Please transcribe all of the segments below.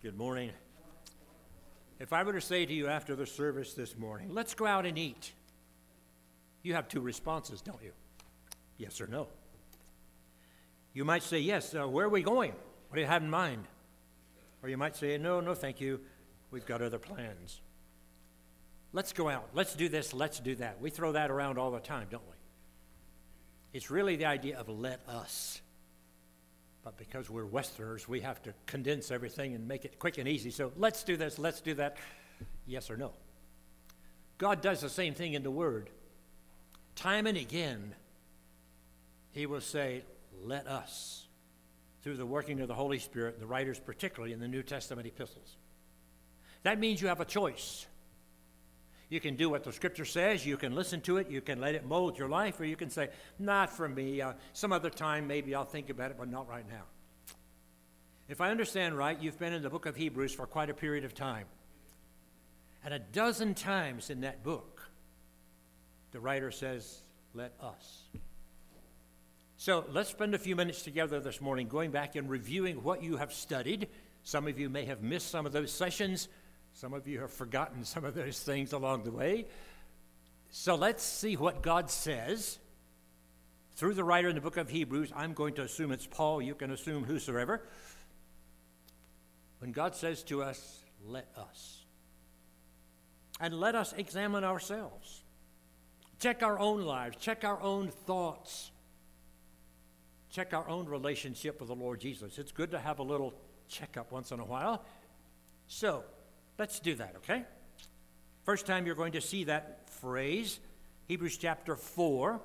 Good morning. If I were to say to you after the service this morning, let's go out and eat, you have two responses, don't you? Yes or no. You might say, yes, where are we going? What do you have in mind? Or you might say, no, thank you. We've got other plans. Let's go out. Let's do this. Let's do that. We throw that around all the time, don't we? It's really the idea of let us. But because we're Westerners, we have to condense everything and make it quick and easy. So let's do this, let's do that. Yes or no? God does the same thing in the Word. Time and again, He will say, let us, through the working of the Holy Spirit, the writers particularly in the New Testament epistles. That means you have a choice. You can do what the Scripture says, you can listen to it, you can let it mold your life, or you can say, not for me, some other time maybe I'll think about it, but not right now. If I understand right, you've been in the book of Hebrews for quite a period of time. And a dozen times in that book, the writer says, let us. So let's spend a few minutes together this morning going back and reviewing what you have studied. Some of you may have missed some of those sessions. Some of you have forgotten some of those things along the way. So let's see what God says through the writer in the book of Hebrews. I'm going to assume it's Paul. You can assume whosoever. When God says to us, let us. And let us examine ourselves. Check our own lives. Check our own thoughts. Check our own relationship with the Lord Jesus. It's good to have a little checkup once in a while. So, let's do that, okay? First time you're going to see that phrase, Hebrews chapter 4.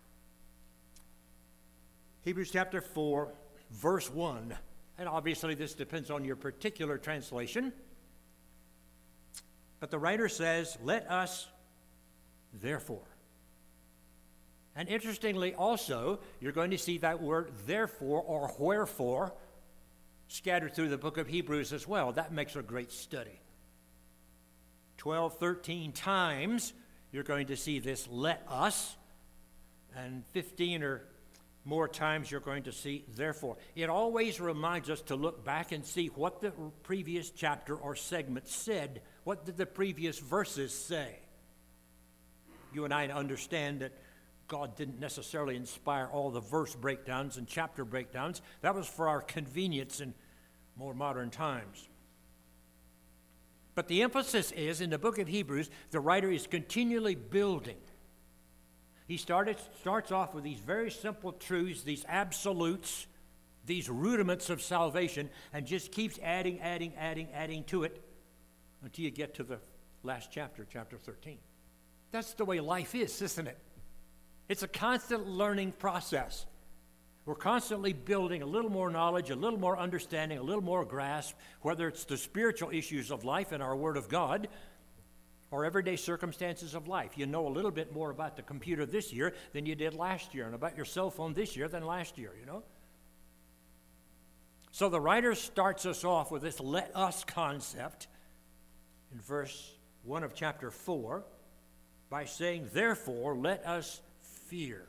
Hebrews chapter 4, verse 1. And obviously this depends on your particular translation. But the writer says, let us therefore. And interestingly also, you're going to see that word therefore or wherefore scattered through the book of Hebrews as well. That makes a great study. 12, 13 times you're going to see this let us, and 15 or more times you're going to see therefore. It always reminds us to look back and see what the previous chapter or segment said. What did the previous verses say? You and I understand that God didn't necessarily inspire all the verse breakdowns and chapter breakdowns. That was for our convenience in more modern times. But the emphasis is, in the book of Hebrews, the writer is continually building. He starts off with these very simple truths, these absolutes, these rudiments of salvation, and just keeps adding to it until you get to the last chapter, chapter 13. That's the way life is, isn't it? It's a constant learning process. We're constantly building a little more knowledge, a little more understanding, a little more grasp, whether it's the spiritual issues of life and our Word of God or everyday circumstances of life. You know a little bit more about the computer this year than you did last year, and about your cell phone this year than last year, you know? So the writer starts us off with this let us concept in verse 1 of chapter 4 by saying, therefore, let us fear.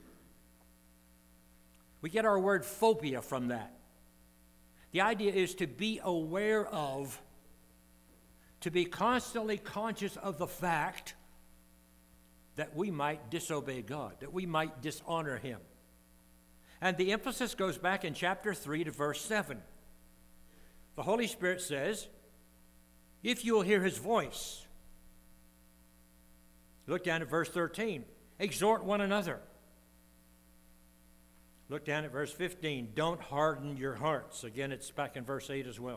We get our word phobia from that. The idea is to be aware of, to be constantly conscious of the fact that we might disobey God, that we might dishonor Him. And the emphasis goes back in chapter 3 to verse 7. The Holy Spirit says, if you will hear His voice, look down at verse 13, exhort one another. Look down at verse 15. Don't harden your hearts. Again, it's back in verse 8 as well.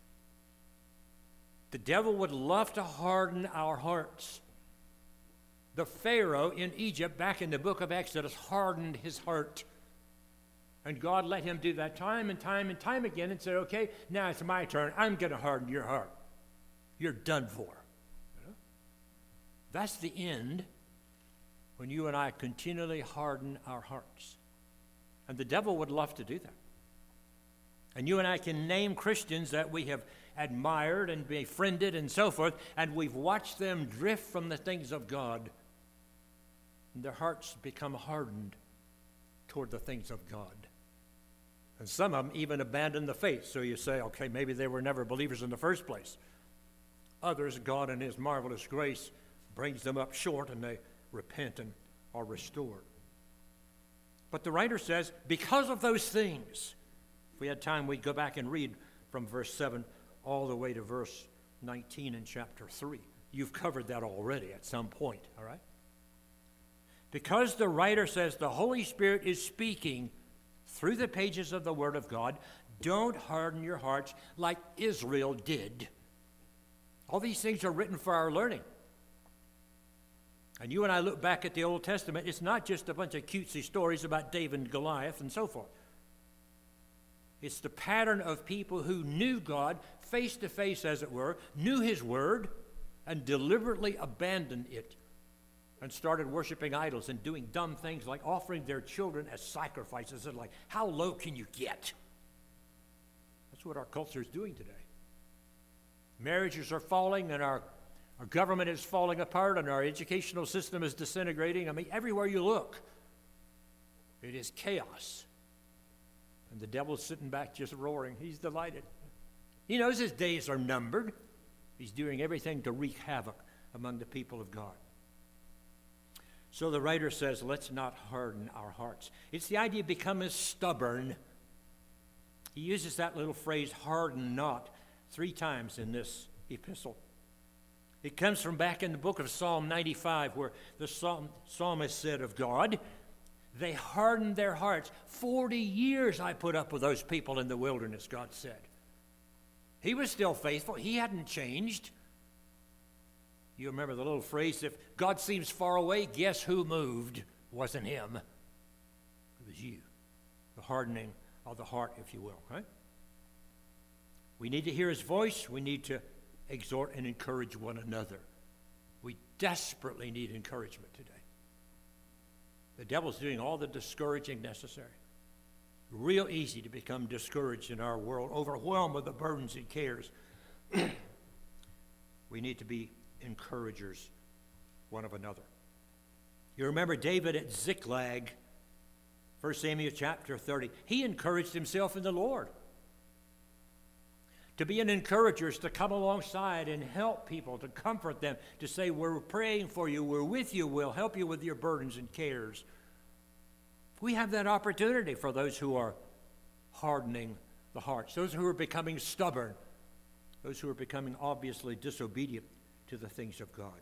The devil would love to harden our hearts. The Pharaoh in Egypt, back in the book of Exodus, hardened his heart. And God let him do that time and time and time again and said, okay, now it's my turn. I'm going to harden your heart. You're done for. You know? That's the end when you and I continually harden our hearts. And the devil would love to do that. And you and I can name Christians that we have admired and befriended and so forth, and we've watched them drift from the things of God, and their hearts become hardened toward the things of God. And some of them even abandon the faith. So you say, okay, maybe they were never believers in the first place. Others, God in his marvelous grace brings them up short and they repent and are restored. But the writer says, because of those things, if we had time, we'd go back and read from verse 7 all the way to verse 19 in chapter 3. You've covered that already at some point, all right? Because the writer says the Holy Spirit is speaking through the pages of the Word of God, don't harden your hearts like Israel did. All these things are written for our learning. And you and I look back at the Old Testament, it's not just a bunch of cutesy stories about David and Goliath and so forth. It's the pattern of people who knew God face to face, as it were, knew his word, and deliberately abandoned it and started worshiping idols and doing dumb things like offering their children as sacrifices. And like, how low can you get? That's what our culture is doing today. Marriages are falling, and our government is falling apart, and our educational system is disintegrating. I mean, everywhere you look, it is chaos. And the devil's sitting back just roaring. He's delighted. He knows his days are numbered. He's doing everything to wreak havoc among the people of God. So the writer says, let's not harden our hearts. It's the idea of becoming stubborn. He uses that little phrase, harden not, 3 times in this epistle. It comes from back in the book of Psalm 95, where the psalmist said of God, they hardened their hearts. 40 years I put up with those people in the wilderness, God said. He was still faithful. He hadn't changed. You remember the little phrase, if God seems far away, guess who moved? It wasn't him. It was you. The hardening of the heart, if you will, right? We need to hear his voice. We need to exhort and encourage one another. We desperately need encouragement today. The devil's doing all the discouraging necessary. Real easy to become discouraged in our world, overwhelmed with the burdens and cares. We need to be encouragers one of another. You remember David at Ziklag, 1 Samuel chapter 30. He encouraged himself in the Lord. To be an encourager is to come alongside and help people, to comfort them, to say, we're praying for you, we're with you, we'll help you with your burdens and cares. We have that opportunity for those who are hardening the hearts, those who are becoming stubborn, those who are becoming obviously disobedient to the things of God.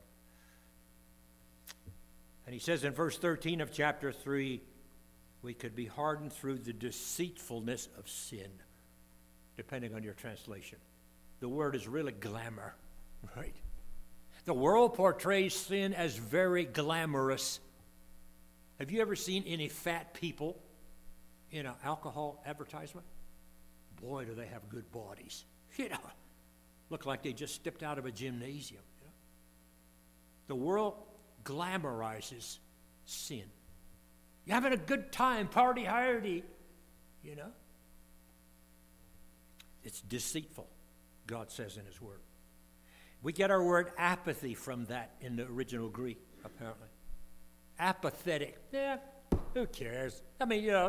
And he says in verse 13 of chapter 3, we could be hardened through the deceitfulness of sin, depending on your translation. The word is really glamour, right? The world portrays sin as very glamorous. Have you ever seen any fat people in an alcohol advertisement? Boy, do they have good bodies. You know, look like they just stepped out of a gymnasium. You know? The world glamorizes sin. You're having a good time, party hardy, you know. It's deceitful, God says in his word. We get our word apathy from that in the original Greek, apparently. Apathetic. Yeah, who cares? I mean, you know,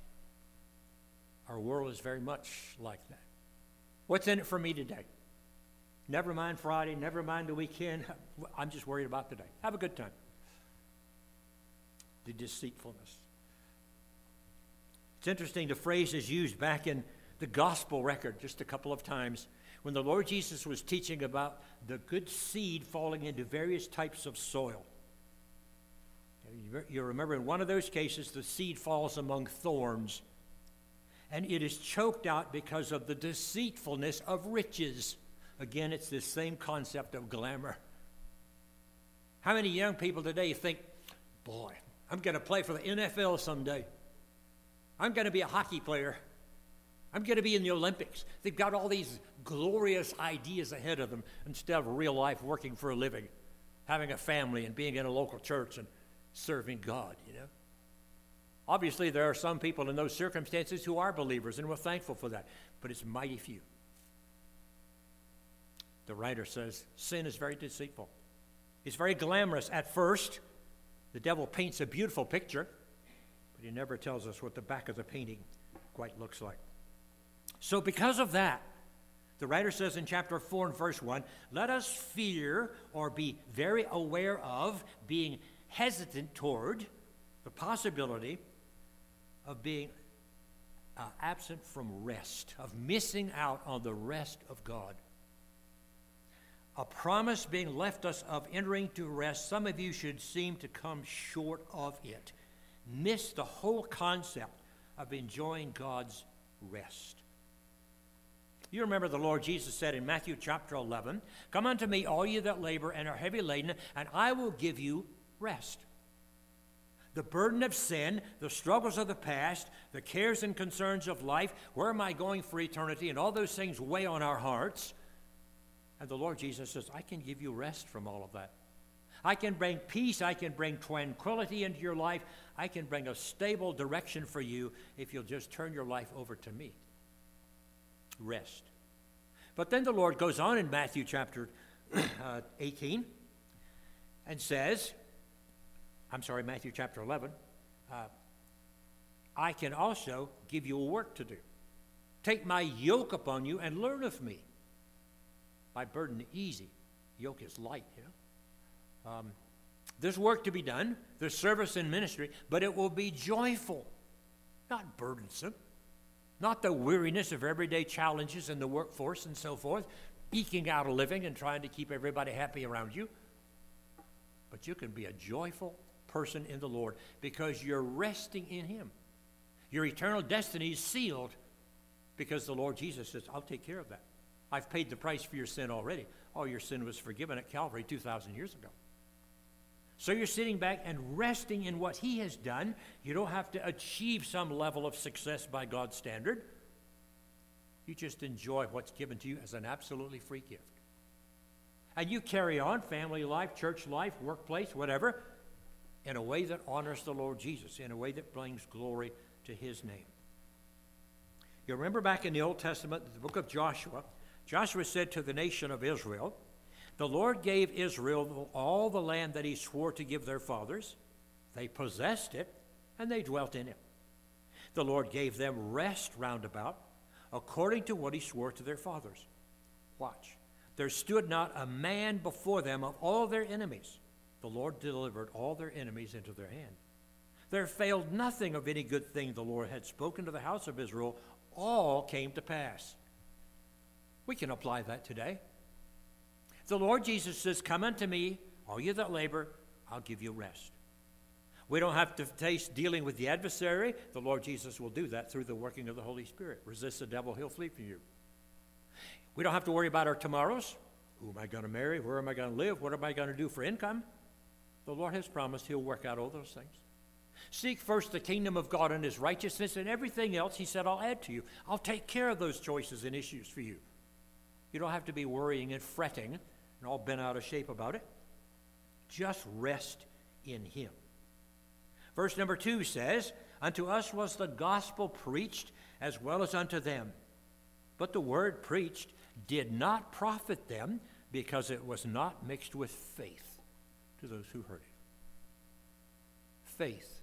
our world is very much like that. What's in it for me today? Never mind Friday, never mind the weekend. I'm just worried about today. Have a good time. The deceitfulness. It's interesting, the phrase is used back in the gospel record just a couple of times when the Lord Jesus was teaching about the good seed falling into various types of soil. You remember in one of those cases, the seed falls among thorns, and it is choked out because of the deceitfulness of riches. Again, it's this same concept of glamour. How many young people today think, boy, I'm going to play for the NFL someday. I'm going to be a hockey player. I'm going to be in the Olympics. They've got all these glorious ideas ahead of them instead of real life working for a living, having a family and being in a local church and serving God, you know. Obviously, there are some people in those circumstances who are believers, and we're thankful for that, but it's mighty few. The writer says sin is very deceitful. It's very glamorous at first. The devil paints a beautiful picture, but he never tells us what the back of the painting, quite looks like. So because of that, the writer says in chapter 4 and verse 1, let us fear or be very aware of, being hesitant toward the possibility of being absent from rest, of missing out on the rest of God. A promise being left us of entering to rest. Some of you should seem to come short of it. Miss the whole concept of enjoying God's rest. You remember the Lord Jesus said in Matthew chapter 11, come unto me, all you that labor and are heavy laden, and I will give you rest. The burden of sin, the struggles of the past, the cares and concerns of life, where am I going for eternity, and all those things weigh on our hearts. And the Lord Jesus says, I can give you rest from all of that. I can bring peace, I can bring tranquility into your life, I can bring a stable direction for you if you'll just turn your life over to me. Rest. But then the Lord goes on in Matthew chapter 18 and says, Matthew chapter 11, I can also give you a work to do. Take my yoke upon you and learn of me. My burden is easy, yoke is light, There's work to be done, there's service and ministry, but it will be joyful, not burdensome. Not the weariness of everyday challenges in the workforce and so forth, eking out a living and trying to keep everybody happy around you. But you can be a joyful person in the Lord because you're resting in Him. Your eternal destiny is sealed because the Lord Jesus says, I'll take care of that. I've paid the price for your sin already. All your sin was forgiven at Calvary 2,000 years ago. So you're sitting back and resting in what He has done. You don't have to achieve some level of success by God's standard. You just enjoy what's given to you as an absolutely free gift. And you carry on family life, church life, workplace, whatever, in a way that honors the Lord Jesus, in a way that brings glory to His name. You remember back in the Old Testament, the book of Joshua, Joshua said to the nation of Israel, the Lord gave Israel all the land that He swore to give their fathers. They possessed it, and they dwelt in it. The Lord gave them rest round about, according to what He swore to their fathers. Watch. There stood not a man before them of all their enemies. The Lord delivered all their enemies into their hand. There failed nothing of any good thing the Lord had spoken to the house of Israel. All came to pass. We can apply that today. The Lord Jesus says, come unto me, all you that labor, I'll give you rest. We don't have to face dealing with the adversary. The Lord Jesus will do that through the working of the Holy Spirit. Resist the devil, he'll flee from you. We don't have to worry about our tomorrows. Who am I going to marry? Where am I going to live? What am I going to do for income? The Lord has promised He'll work out all those things. Seek first the kingdom of God and His righteousness, and everything else He said I'll add to you. I'll take care of those choices and issues for you. You don't have to be worrying and fretting and all bent out of shape about it. Just rest in Him. Verse number 2 says, unto us was the gospel preached as well as unto them. But the word preached did not profit them because it was not mixed with faith to those who heard it. Faith.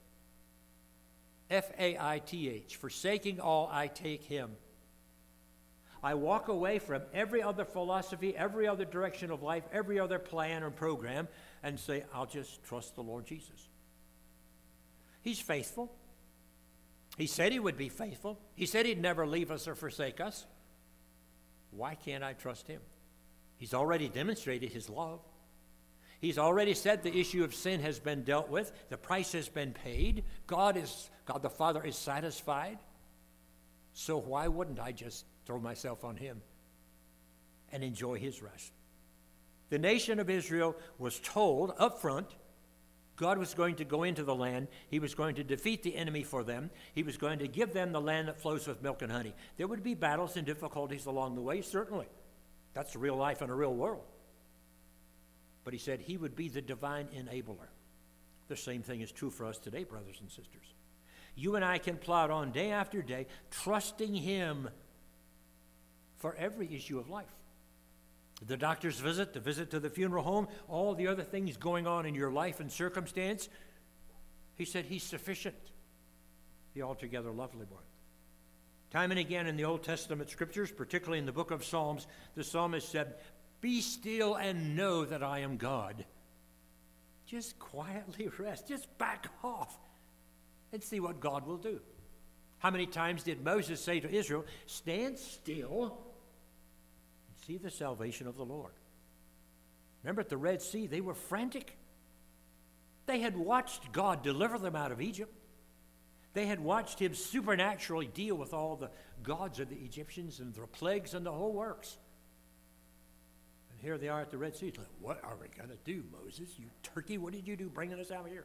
F-A-I-T-H. Forsaking all, I take Him. I walk away from every other philosophy, every other direction of life, every other plan or program, and say, I'll just trust the Lord Jesus. He's faithful. He said He would be faithful. He said He'd never leave us or forsake us. Why can't I trust Him? He's already demonstrated His love. He's already said the issue of sin has been dealt with. The price has been paid. God the Father is satisfied. So why wouldn't I just throw myself on Him and enjoy His rest? The nation of Israel was told up front God was going to go into the land. He was going to defeat the enemy for them. He was going to give them the land that flows with milk and honey. There would be battles and difficulties along the way, certainly. That's real life in a real world. But He said He would be the divine enabler. The same thing is true for us today, brothers and sisters. You and I can plod on day after day, trusting Him for every issue of life. The doctor's visit, the visit to the funeral home, all the other things going on in your life and circumstance, He said He's sufficient, the altogether lovely one. Time and again in the Old Testament scriptures, particularly in the book of Psalms, the psalmist said, "Be still and know that I am God." Just quietly rest. Just back off and see what God will do. How many times did Moses say to Israel, "Stand still and see the salvation of the Lord"? Remember at the Red Sea, they were frantic. They had watched God deliver them out of Egypt. They had watched him supernaturally deal with all the gods of the Egyptians and the plagues and the whole works. And here they are at the Red Sea. It's like, what are we going to do, Moses? You turkey, what did you do bringing us out here?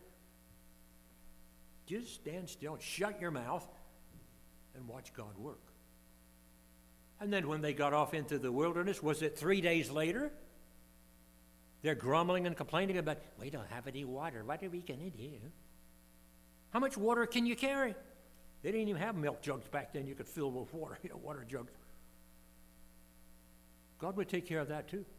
Just stand still, shut your mouth, and watch God work. And then when they got off into the wilderness, was it 3 days later? They're grumbling and complaining about, we don't have any water. What are we going to do? How much water can you carry? They didn't even have milk jugs back then you could fill with water, water jugs. God would take care of that too.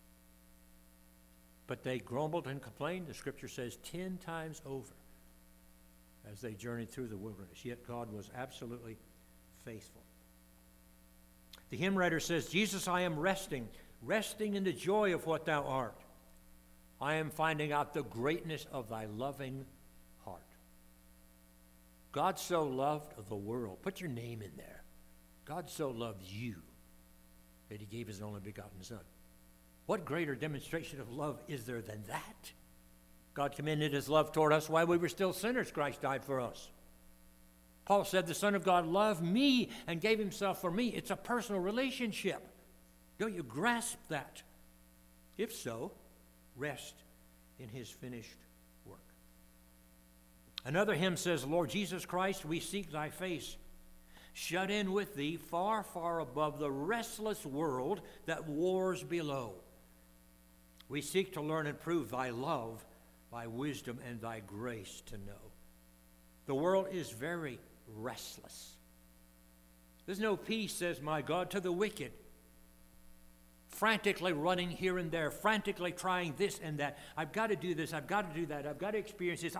But they grumbled and complained, the scripture says, 10 times over as they journeyed through the wilderness. Yet God was absolutely faithful. The hymn writer says, "Jesus, I am resting in the joy of what thou art. I am finding out the greatness of thy loving heart." God so loved the world. Put your name in there. God so loved you that he gave his only begotten Son. What greater demonstration of love is there than that? God commended his love toward us while we were still sinners. Christ died for us. Paul said, "The Son of God loved me and gave himself for me." It's a personal relationship. Don't you grasp that? If so, rest in his finished work. Another hymn says, "Lord Jesus Christ, we seek thy face, shut in with thee far, far above the restless world that wars below. We seek to learn and prove thy love, thy wisdom, and thy grace to know." The world is very restless. There's no peace, says my God, to the wicked. Frantically running here and there, frantically trying this and that. I've got to do this, I've got to do that, I've got to experience this.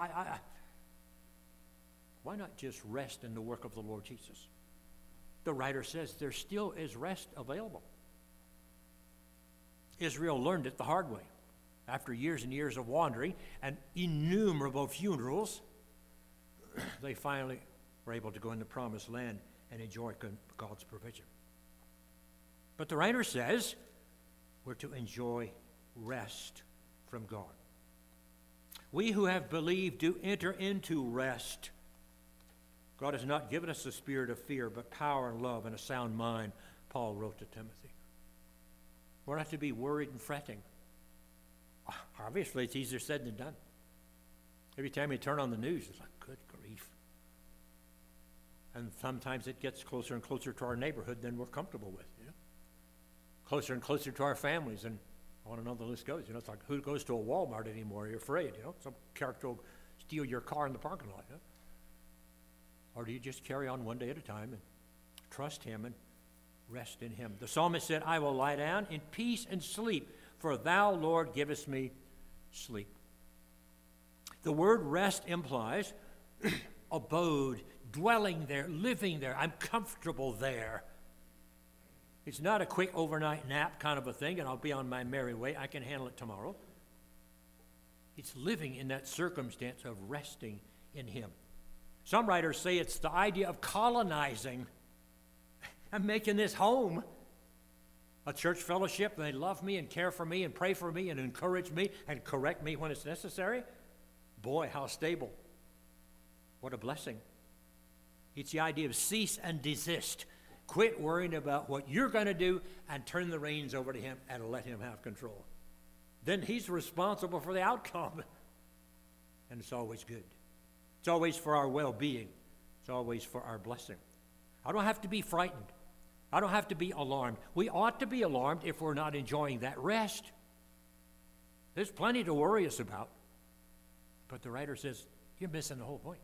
Why not just rest in the work of the Lord Jesus? The writer says there still is rest available. Israel learned it the hard way. After years and years of wandering and innumerable funerals, they finally were able to go in the promised land and enjoy God's provision. But the writer says we're to enjoy rest from God. We who have believed do enter into rest. God has not given us a spirit of fear, but power and love and a sound mind, Paul wrote to Timothy. We're not to be worried and fretting. Obviously, it's easier said than done. Every time you turn on the news, it's like, good grief. And sometimes it gets closer and closer to our neighborhood than we're comfortable with. Closer and closer to our families, and I want to know the list goes. It's like, who goes to a Walmart anymore? You're afraid, some character will steal your car in the parking lot. Or do you just carry on one day at a time and trust him and rest in him? The psalmist said, "I will lie down in peace and sleep, for thou, Lord, givest me sleep." The word rest implies abode, dwelling there, living there. I'm comfortable there. It's not a quick overnight nap kind of a thing, and I'll be on my merry way. I can handle it tomorrow. It's living in that circumstance of resting in him. Some writers say it's the idea of colonizing. I'm making this home. A church fellowship, they love me and care for me and pray for me and encourage me and correct me when it's necessary. Boy, how stable. What a blessing. It's the idea of cease and desist. Quit worrying about what you're going to do and turn the reins over to him and let him have control. Then he's responsible for the outcome. And it's always good. It's always for our well-being. It's always for our blessing. I don't have to be frightened. I don't have to be alarmed. We ought to be alarmed if we're not enjoying that rest. There's plenty to worry us about. But the writer says, you're missing the whole point.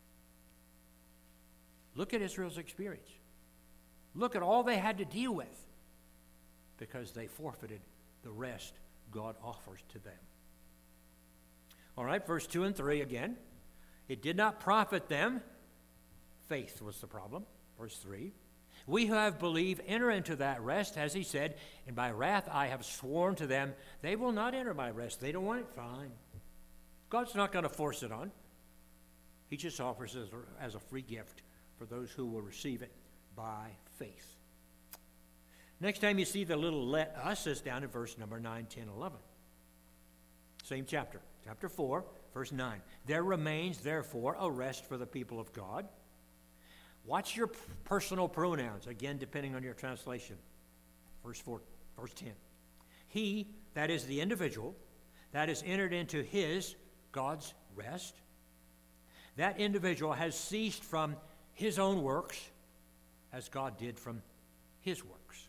Look at Israel's experience. Look at all they had to deal with because they forfeited the rest God offers to them. All right, verse 2 and 3 again. It did not profit them. Faith was the problem. Verse 3. We who have believed enter into that rest, as he said, and by wrath I have sworn to them, they will not enter my rest. They don't want it, fine. God's not going to force it on. He just offers it as a free gift for those who will receive it by faith. Next time you see the little let us is down in verse number 9, 10, 11. Same chapter, chapter 4, verse 9. There remains, therefore, a rest for the people of God. Watch your personal pronouns, again, depending on your translation. Verse 4, verse 10. He, that is the individual, that is entered into his, God's rest. That individual has ceased from his own works, as God did from his works.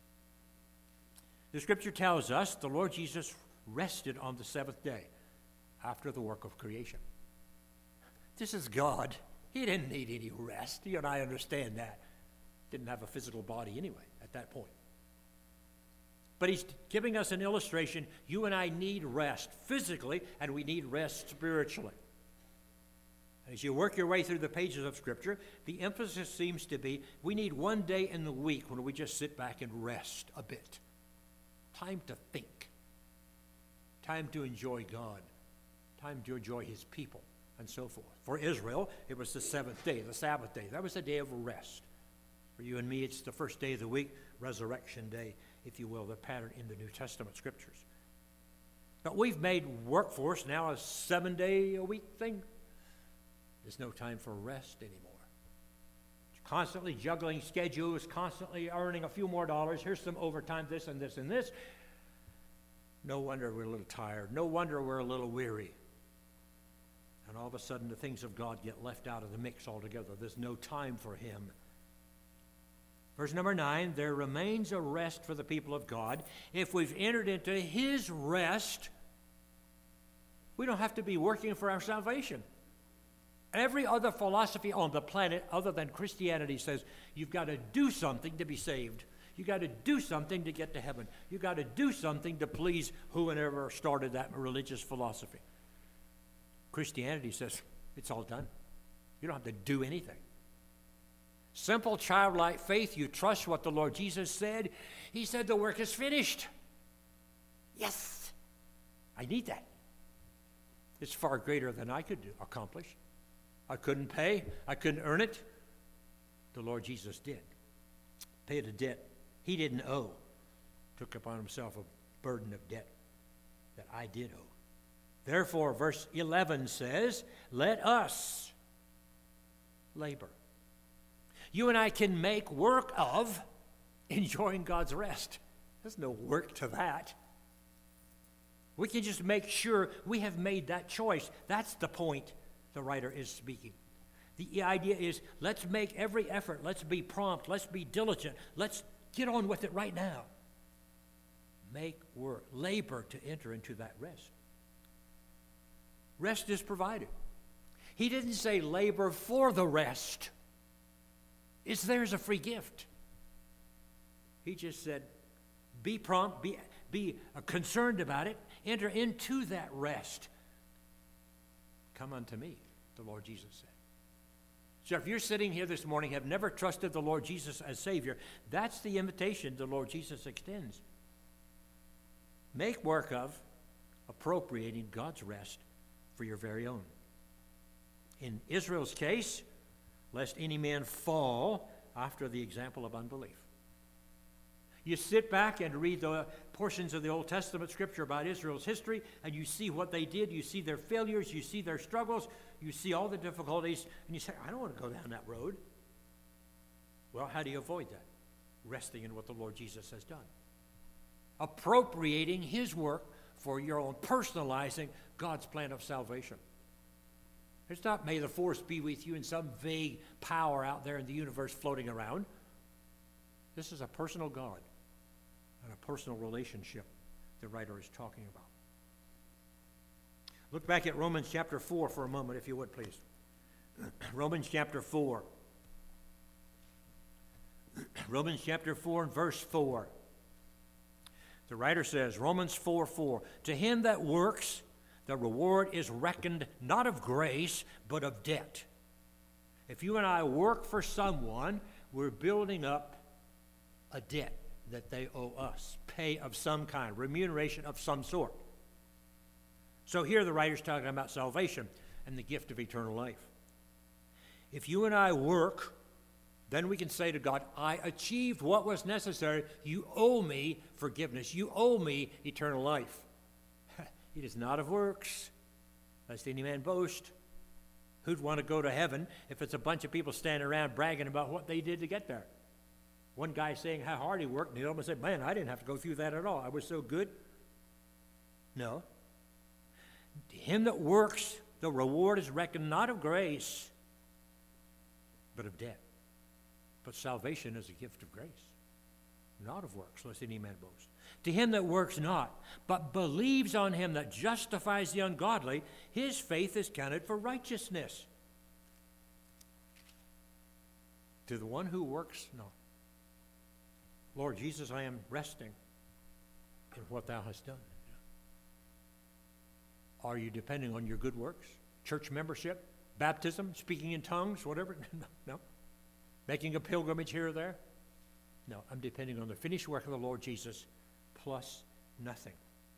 The scripture tells us the Lord Jesus rested on the seventh day after the work of creation. This is God. He didn't need any rest. You and I understand that. Didn't have a physical body anyway at that point. But he's giving us an illustration. You and I need rest physically, and we need rest spiritually. As you work your way through the pages of Scripture, the emphasis seems to be we need one day in the week when we just sit back and rest a bit. Time to think. Time to enjoy God. Time to enjoy his people, and so forth. For Israel, it was the seventh day, the Sabbath day. That was a day of rest. For you and me, it's the first day of the week, Resurrection Day, if you will, the pattern in the New Testament Scriptures. But we've made workforce now a 7-day-a-week thing. There's no time for rest anymore. Constantly juggling schedules, constantly earning a few more dollars. Here's some overtime, this and this and this. No wonder we're a little tired. No wonder we're a little weary. And all of a sudden the things of God get left out of the mix altogether. There's no time for him. Verse number 9, there remains a rest for the people of God. If we've entered into his rest, we don't have to be working for our salvation. Every other philosophy on the planet other than Christianity says you've got to do something to be saved. You've got to do something to get to heaven. You've got to do something to please whoever started that religious philosophy. Christianity says it's all done. You don't have to do anything. Simple childlike faith, you trust what the Lord Jesus said. He said the work is finished. Yes, I need that. It's far greater than I could accomplish. I couldn't pay. I couldn't earn it. The Lord Jesus did. Paid a debt he didn't owe. Took upon himself a burden of debt that I did owe. Therefore, verse 11 says, let us labor. You and I can make work of enjoying God's rest. There's no work to that. We can just make sure we have made that choice. That's the point the writer is speaking. The idea is let's make every effort. Let's be prompt. Let's be diligent. Let's get on with it right now. Make work, labor to enter into that rest. Rest is provided. He didn't say labor for the rest. It's there as a free gift. He just said, be prompt, be concerned about it, enter into that rest. Come unto me, the Lord Jesus said. So if you're sitting here this morning, have never trusted the Lord Jesus as Savior, that's the invitation the Lord Jesus extends. Make work of appropriating God's rest for your very own. In Israel's case, lest any man fall after the example of unbelief. You sit back and read the portions of the Old Testament Scripture about Israel's history, and you see what they did. You see their failures. You see their struggles. You see all the difficulties, and you say, I don't want to go down that road. Well, how do you avoid that? Resting in what the Lord Jesus has done. Appropriating his work for your own, personalizing God's plan of salvation. It's not may the force be with you in some vague power out there in the universe floating around. This is a personal God and a personal relationship the writer is talking about. Look back at Romans chapter 4 for a moment, if you would, please. Romans chapter 4. Romans chapter 4 and verse 4. The writer says, Romans 4:4, to him that works, the reward is reckoned not of grace, but of debt. If you and I work for someone, we're building up a debt that they owe us, pay of some kind, remuneration of some sort. So here the writer's talking about salvation and the gift of eternal life. If you and I work, then we can say to God, I achieved what was necessary. You owe me forgiveness. You owe me eternal life. It is not of works, lest any man boast. Who'd want to go to heaven if it's a bunch of people standing around bragging about what they did to get there? One guy saying how hard he worked, and the other one said, man, I didn't have to go through that at all. I was so good. No. To him that works, the reward is reckoned not of grace, but of debt. But salvation is a gift of grace, not of works, lest any man boast. To him that works not, but believes on him that justifies the ungodly, his faith is counted for righteousness. To the one who works not. Lord Jesus, I am resting in what thou hast done. Are you depending on your good works? Church membership? Baptism? Speaking in tongues? Whatever? No. Making a pilgrimage here or there? No, I'm depending on the finished work of the Lord Jesus plus nothing.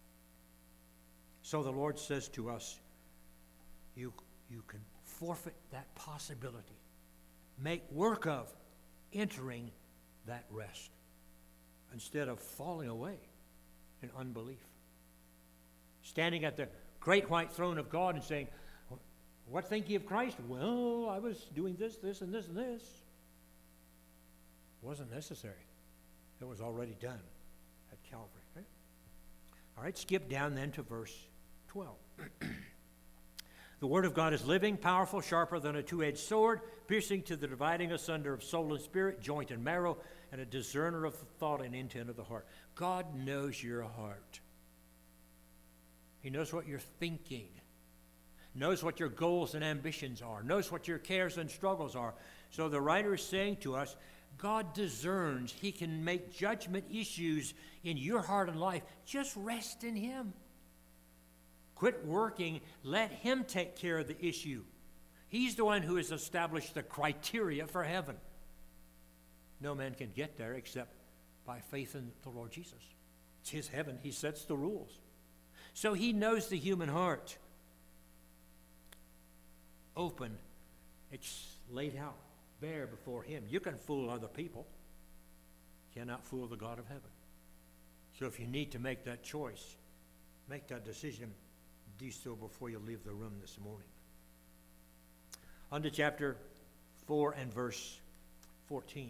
So the Lord says to us, you can forfeit that possibility. Make work of entering that rest instead of falling away in unbelief. Standing at the great white throne of God and saying, what think ye of Christ? Well, I was doing this, this, and this, and this. It wasn't necessary. It was already done at Calvary. Right? All right, skip down then to verse 12. The word of God is living, powerful, sharper than a two-edged sword, piercing to the dividing asunder of soul and spirit, joint and marrow, and a discerner of the thought and intent of the heart. God knows your heart. He knows what you're thinking, knows what your goals and ambitions are, knows what your cares and struggles are. So the writer is saying to us, God discerns. He can make judgment issues in your heart and life. Just rest in him. Quit working. Let him take care of the issue. He's the one who has established the criteria for heaven. No man can get there except by faith in the Lord Jesus. It's his heaven. He sets the rules. So he knows the human heart. Open. It's laid out bare before him. You can fool other people. You cannot fool the God of heaven. So if you need to make that choice, make that decision, do so before you leave the room this morning. On to chapter 4 and verse 14.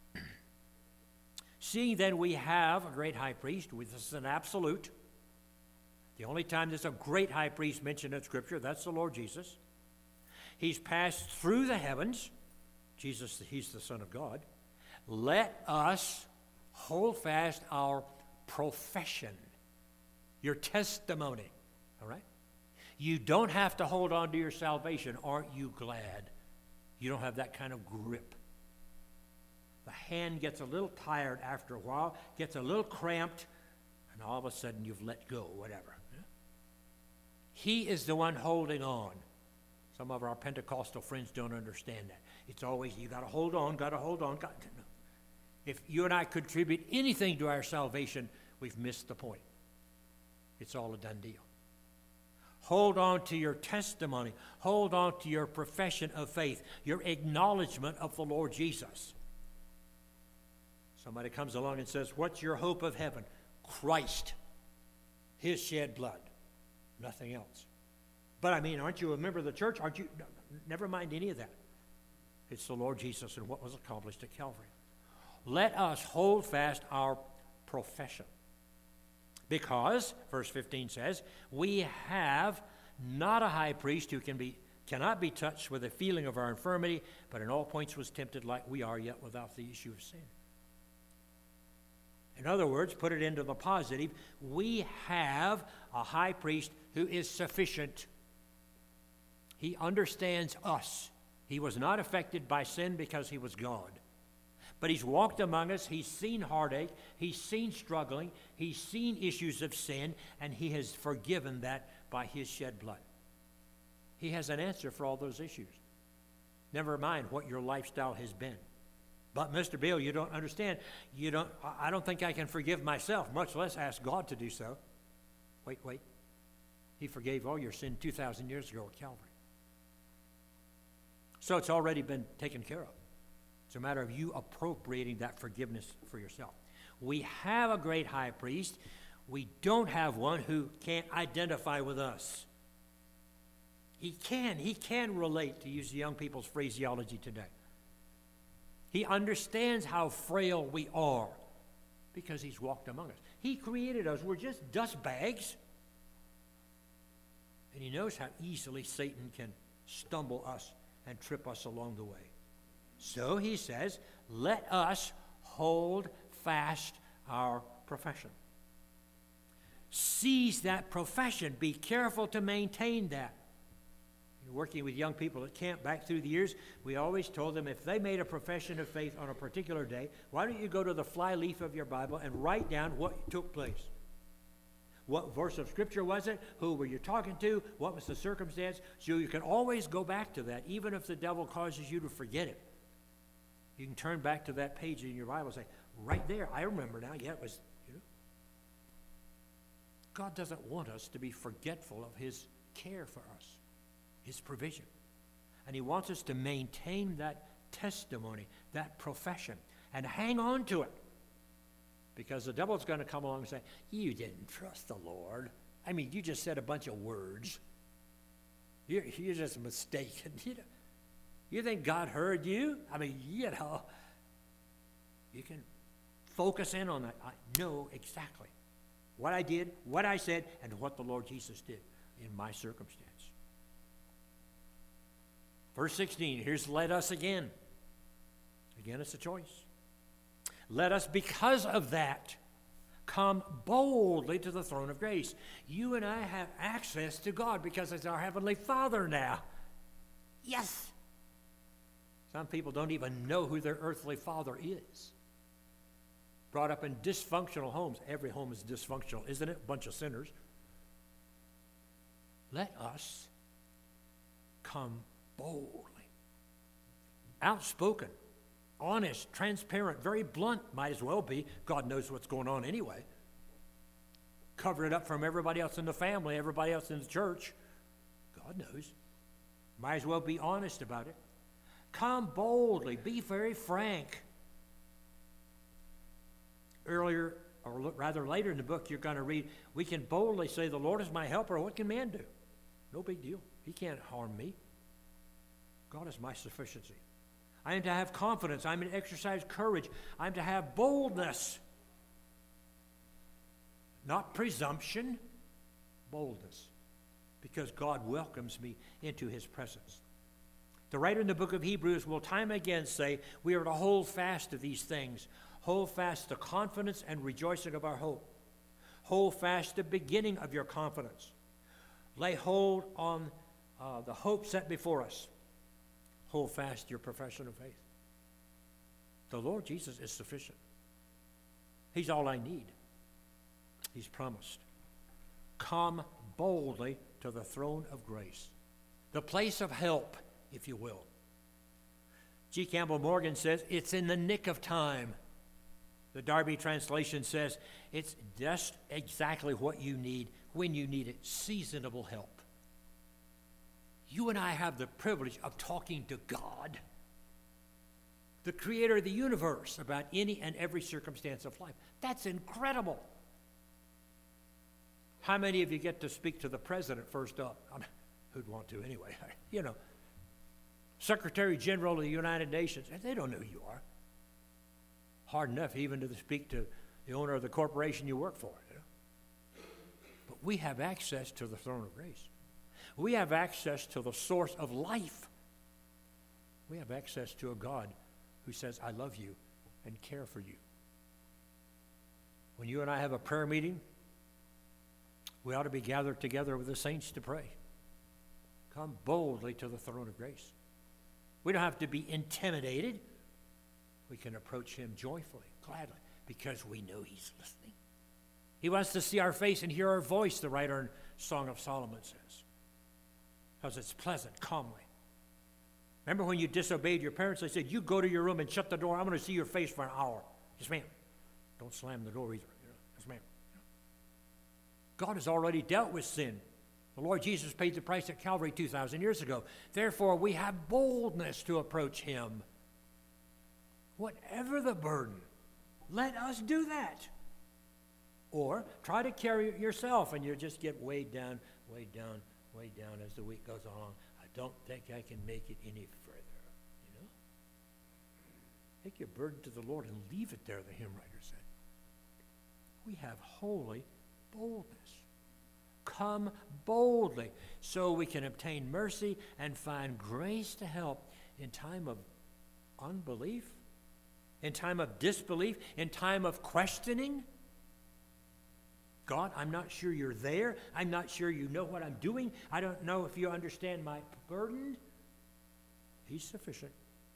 Seeing then we have a great high priest, this is an absolute. The only time there's a great high priest mentioned in Scripture, that's the Lord Jesus. He's passed through the heavens. Jesus, he's the Son of God. Let us hold fast our profession, your testimony. All right? You don't have to hold on to your salvation. Aren't you glad you don't have that kind of grip? The hand gets a little tired after a while, gets a little cramped, and all of a sudden you've let go, whatever. He is the one holding on. Some of our Pentecostal friends don't understand that. It's always, you got to hold on, got to hold on. No. If you and I contribute anything to our salvation, we've missed the point. It's all a done deal. Hold on to your testimony. Hold on to your profession of faith, your acknowledgement of the Lord Jesus. Somebody comes along and says, what's your hope of heaven? Christ, his shed blood, nothing else. But I mean, aren't you a member of the church? Aren't you? No, never mind any of that. It's the Lord Jesus and what was accomplished at Calvary. Let us hold fast our profession. Because, verse 15 says, we have not a high priest who cannot be touched with the feeling of our infirmity, but in all points was tempted like we are, yet without the issue of sin. In other words, put it into the positive, we have a high priest who is sufficient. He understands us. He was not affected by sin because he was God. But he's walked among us. He's seen heartache. He's seen struggling. He's seen issues of sin, and he has forgiven that by his shed blood. He has an answer for all those issues. Never mind what your lifestyle has been. But, Mr. Bill, you don't understand. I don't think I can forgive myself, much less ask God to do so. Wait. He forgave all your sin 2,000 years ago at Calvary. So it's already been taken care of. It's a matter of you appropriating that forgiveness for yourself. We have a great high priest. We don't have one who can't identify with us. He can relate, to use the young people's phraseology today. He understands how frail we are because he's walked among us. He created us. We're just dust bags. And he knows how easily Satan can stumble us and trip us along the way. So he says, let us hold fast our profession. Seize that profession. Be careful to maintain that. Working with young people at camp back through the years, we always told them if they made a profession of faith on a particular day, why don't you go to the flyleaf of your Bible and write down what took place? What verse of Scripture was it? Who were you talking to? What was the circumstance? So you can always go back to that, even if the devil causes you to forget it. You can turn back to that page in your Bible and say, right there, I remember now. Yeah, it was, God doesn't want us to be forgetful of his care for us, his provision. And he wants us to maintain that testimony, that profession, and hang on to it. Because the devil's going to come along and say, you didn't trust the Lord. I mean, you just said a bunch of words. You're just mistaken. You think God heard you? I mean, you can focus in on that. I know exactly what I did, what I said, and what the Lord Jesus did in my circumstance. Verse 16, here's let us again. Again, it's a choice. Let us, because of that, come boldly to the throne of grace. You and I have access to God because it's our Heavenly Father now. Yes. Some people don't even know who their earthly father is. Brought up in dysfunctional homes. Every home is dysfunctional, isn't it? A bunch of sinners. Let us come boldly. Outspoken, honest, transparent, very blunt, might as well be. God knows what's going on anyway. Cover it up from everybody else in the family, everybody else in the church. God knows. Might as well be honest about it. Come boldly. Be very frank. Earlier, or rather later in the book, you're going to read, we can boldly say, the Lord is my helper. What can man do? No big deal. He can't harm me. God is my sufficiency. I am to have confidence. I'm to exercise courage. I'm to have boldness. Not presumption, boldness. Because God welcomes me into his presence. The writer in the book of Hebrews will time and again say, we are to hold fast to these things. Hold fast the confidence and rejoicing of our hope. Hold fast the beginning of your confidence. Lay hold on the hope set before us. Hold fast your profession of faith. The Lord Jesus is sufficient. He's all I need. He's promised. Come boldly to the throne of grace, the place of help, if you will. G. Campbell Morgan says, it's in the nick of time. The Darby translation says, it's just exactly what you need when you need it, seasonable help. You and I have the privilege of talking to God, the creator of the universe, about any and every circumstance of life. That's incredible. How many of you get to speak to the president first up? Who'd want to anyway? Secretary General of the United Nations. They don't know who you are. Hard enough even to speak to the owner of the corporation you work for. But we have access to the throne of grace. We have access to the source of life. We have access to a God who says, I love you and care for you. When you and I have a prayer meeting, we ought to be gathered together with the saints to pray. Come boldly to the throne of grace. We don't have to be intimidated. We can approach him joyfully, gladly, because we know he's listening. He wants to see our face and hear our voice, the writer in Song of Solomon says, because it's pleasant, calmly. Remember when you disobeyed your parents? They said, you go to your room and shut the door. I'm going to see your face for an hour. Yes, ma'am. Don't slam the door either. Yes, ma'am. God has already dealt with sin. The Lord Jesus paid the price at Calvary 2,000 years ago. Therefore, we have boldness to approach him. Whatever the burden, let us do that. Or try to carry it yourself and you just get weighed down, weighed down, weighed down as the week goes along. I don't think I can make it any further, you know? Take your burden to the Lord and leave it there, the hymn writer said. We have holy boldness. Come boldly so we can obtain mercy and find grace to help in time of unbelief, in time of disbelief, in time of questioning. God, I'm not sure you're there. I'm not sure you know what I'm doing. I don't know if you understand my burden. He's sufficient.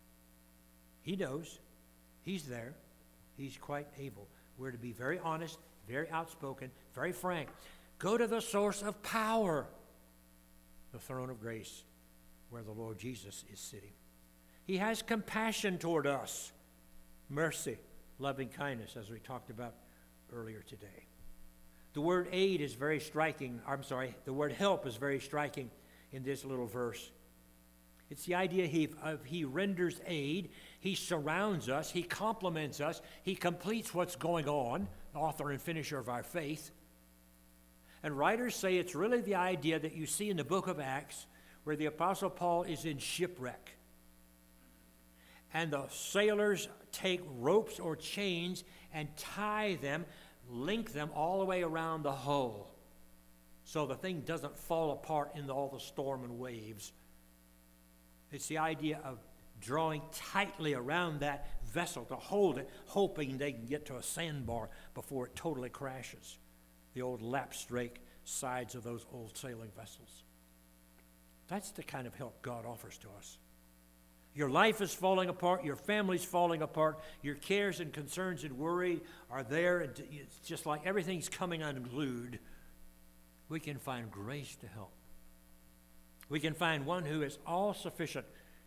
He knows. He's there. He's quite able. We're to be very honest, very outspoken, very frank. Go to the source of power, the throne of grace, where the Lord Jesus is sitting. He has compassion toward us, mercy, loving kindness, as we talked about earlier today. The word aid is very striking. The word help is very striking in this little verse. It's the idea he renders aid, he surrounds us, he complements us, he completes what's going on, the author and finisher of our faith. And writers say it's really the idea that you see in the book of Acts where the Apostle Paul is in shipwreck. And the sailors take ropes or chains and tie them, link them all the way around the hull so the thing doesn't fall apart in all the storm and waves. It's the idea of drawing tightly around that vessel to hold it, hoping they can get to a sandbar before it totally crashes. The old lapstrake sides of those old sailing vessels. That's the kind of help God offers to us. Your life is falling apart. Your family's falling apart. Your cares and concerns and worry are there. And it's just like everything's coming unglued. We can find grace to help. We can find one who is all sufficient.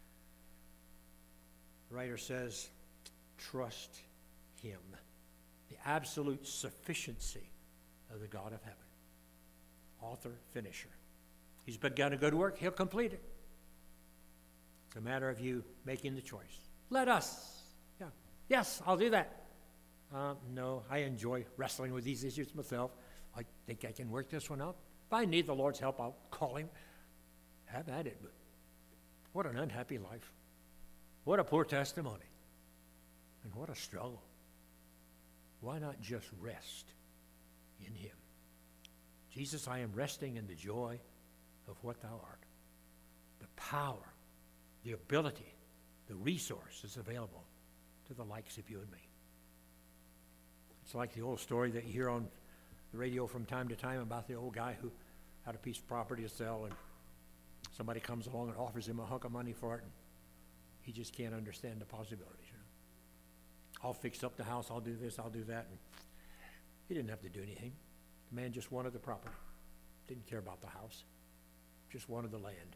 The writer says, trust him. The absolute sufficiency of the God of heaven. Author, finisher. He's begun a good work. He'll complete it. It's a matter of you making the choice. Let us. Yeah. Yes, I'll do that. No, I enjoy wrestling with these issues myself. I think I can work this one out. If I need the Lord's help, I'll call him. Have at it. But what an unhappy life. What a poor testimony. And what a struggle. Why not just rest in him? Jesus, I am resting in the joy of what thou art. The power, the ability, the resource is available to the likes of you and me. It's like the old story that you hear on the radio from time to time about the old guy who had a piece of property to sell, and somebody comes along and offers him a hunk of money for it, and he just can't understand the possibilities. You know? I'll fix up the house, I'll do this, I'll do that. And he didn't have to do anything. The man just wanted the property. Didn't care about the house. Just wanted the land.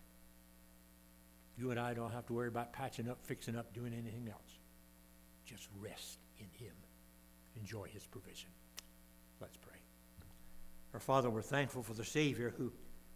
You and I don't have to worry about patching up, fixing up, doing anything else. Just rest in him. Enjoy his provision. Let's pray. Our Father, we're thankful for the Savior who,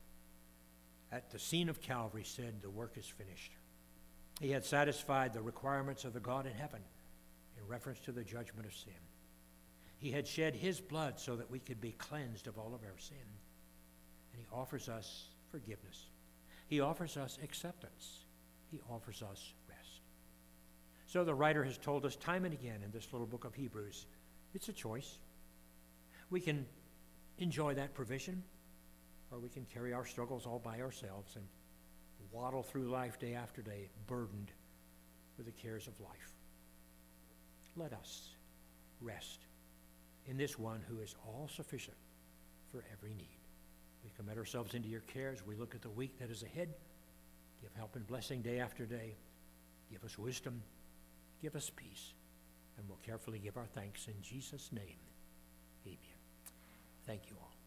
at the scene of Calvary, said, the work is finished. He had satisfied the requirements of the God in heaven in reference to the judgment of sin. He had shed his blood so that we could be cleansed of all of our sin. And he offers us forgiveness. He offers us acceptance. He offers us rest. So the writer has told us time and again in this little book of Hebrews, it's a choice. We can enjoy that provision, or we can carry our struggles all by ourselves and waddle through life day after day, burdened with the cares of life. Let us rest in this one who is all sufficient for every need. We commit ourselves into your cares. We look at the week that is ahead. Give help and blessing day after day. Give us wisdom. Give us peace. And we'll carefully give our thanks in Jesus' name. Amen. Thank you all.